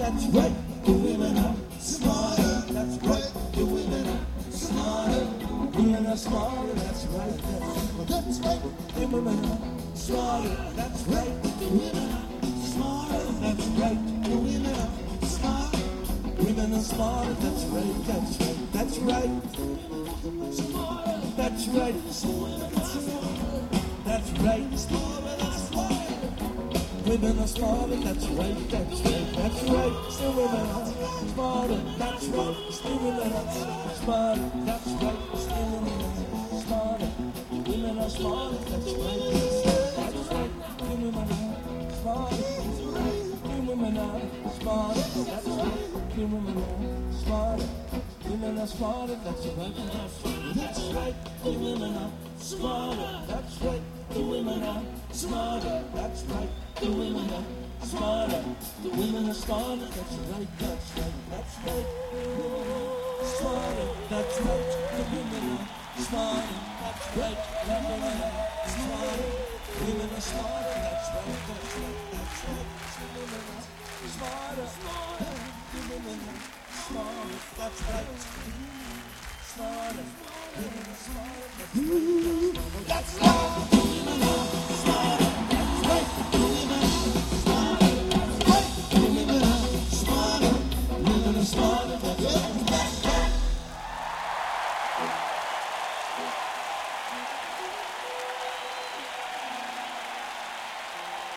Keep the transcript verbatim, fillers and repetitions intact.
that's right. The women are smarter, that's right. The women are smarter. Women are smarter, that's right. That's, that's right. The women are smarter, that's right. The women are smarter, that's right. The women are smarter. Women are smarter, that's right. That's right. That's right. Smarter, that's right. That's right. Women are smarter, that's right, that's right, that's right. Still women are smarter, that's right. Still women are smarter, that's right. Still women are smarter. Women are smarter, that's right, that's right. Women are smarter, that's right. Women are smarter, that's right. Women are smarter. Women are smarter, that's right, that's right, that's right. Women are smarter, that's right. The women are smarter, that's right. The women are smarter. The women are smarter, that's right, that's right, that's right. Smarter, that's right. The women are smarter, that's right. The women are smarter. Women are smarter, that's right, that's right, that's right. The women are smarter, smarter. The women are smarter, that's right. Smarter. Women are smarter, that's right, that's right. The women are smarter.